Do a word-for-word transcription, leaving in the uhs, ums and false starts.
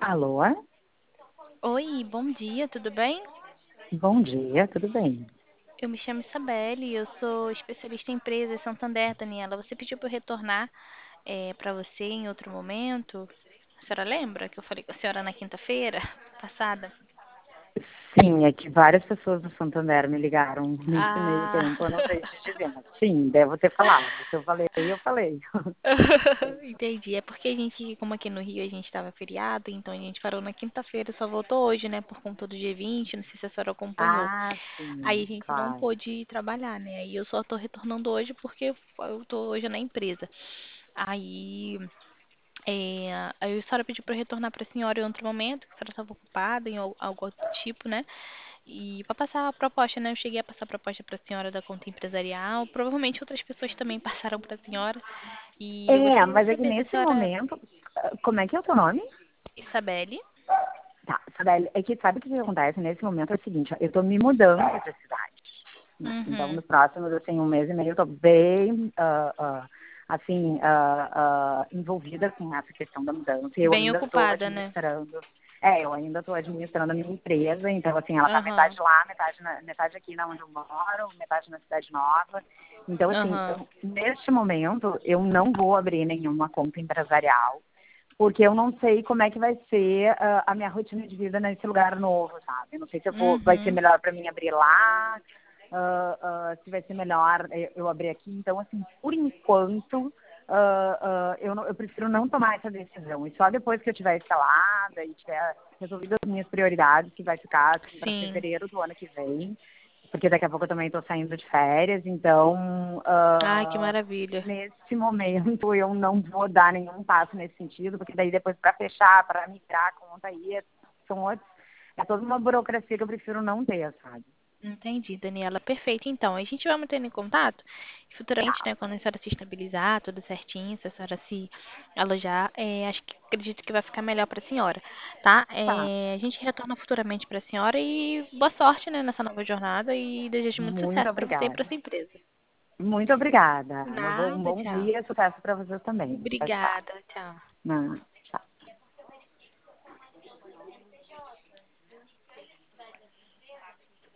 Alô? Oi, bom dia, tudo bem? Bom dia, tudo bem? Eu me chamo Isabelle, eu sou especialista em empresas Santander, Daniela. Você pediu para eu retornar para você em outro momento? A senhora lembra que eu falei com a senhora na quinta-feira passada? Sim, é que várias pessoas do Santander me ligaram nesse meio Ah, tempo, eu não sei te dizer, mas sim, devo ter falado. Se eu falei, eu falei. entendi. É porque a gente, como aqui no Rio a gente estava feriado, então a gente parou na quinta-feira, só voltou hoje, né, por conta do G vinte, não sei se a senhora acompanhou. Ah, Aí sim, a gente não claro. pôde trabalhar, né? Aí eu só tô retornando hoje porque eu tô hoje na empresa. Aí, é, aí a senhora pediu para eu retornar para a senhora em outro momento, que a senhora estava ocupada em al- algo do tipo, né? E para passar a proposta, né? Eu cheguei a passar a proposta para a senhora da conta empresarial. Provavelmente outras pessoas também passaram para a senhora. E eu É, gostaria de mas é que saber da nesse senhora momento, ah, como é que é o teu nome? Isabelle. Tá, Isabelle, é que sabe o que que acontece nesse momento? É o seguinte, ó, eu tô me mudando de cidade, né? Então, Uhum. nos próximos, assim, um mês e meio, eu tô bem, ah, ah, assim, ah, ah, envolvida com essa questão da mudança. Eu Bem ainda estou ocupada, né? administrando, é, eu ainda estou administrando a minha empresa, então, assim, ela tá metade Aham. lá, metade, na, metade aqui na onde eu moro, metade na cidade nova. Então, assim, Aham. eu, neste momento, eu não vou abrir nenhuma conta empresarial, porque eu não sei como é que vai ser ah, a minha rotina de vida nesse lugar novo, sabe? Eu não sei se eu vou, vai ser Uhum. melhor para mim abrir lá, ah, ah, se vai ser melhor eu, eu abrir aqui. Então, assim, por enquanto, ah, ah, eu, não- eu prefiro não tomar essa decisão. E só depois que eu tiver escalada e tiver resolvido as minhas prioridades, que vai ficar assim, para Sim. fevereiro do ano que vem, porque daqui a pouco eu também estou saindo de férias, então Ai, que ah, maravilha. nesse momento eu não vou dar nenhum passo nesse sentido, porque daí depois para fechar, para migrar a conta aí, é- são outros, é toda uma burocracia que eu prefiro não ter, sabe? Entendi, Daniela. Perfeito. Então, a gente vai mantendo em contato. Futuramente, Tá, né, quando a senhora se estabilizar, tudo certinho, se a senhora se alojar, é, acho que acredito que vai ficar melhor para a senhora, tá? tá. É, a gente retorna futuramente para a senhora e boa sorte, né, nessa nova jornada e desejo muito Muito sucesso para você e obrigada. para sua empresa. Muito obrigada. Uma bo- um Nada, bom tchau. dia, sucesso para vocês também. Tchau, tchau. Obrigada, tchau. Não.